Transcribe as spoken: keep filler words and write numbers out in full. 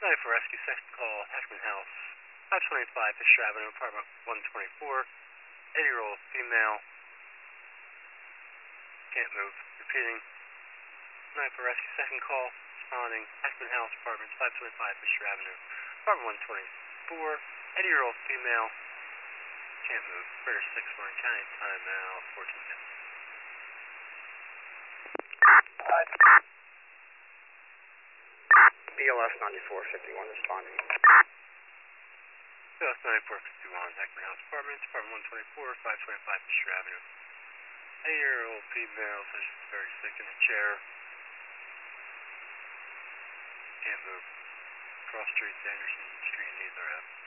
nine for rescue, second call, Heckman House, five twenty-five Fisher Avenue, apartment one twenty-four, eighty-year-old female, can't move. Repeating, nine for rescue, second call, responding, Heckman House, apartment five twenty-five Fisher Avenue, apartment one twenty-four, eighty-year-old female, can't move. British six Warren County, time now fourteen minutes. B L S ninety-four fifty-one responding. B L S ninety-four fifty-one, Heckman House Apartments, apartment one twenty-four, five twenty-five Fisher Avenue. eighty-year-old female says she's very sick in a chair. Can't move. Cross Street, Anderson Street, needs our help.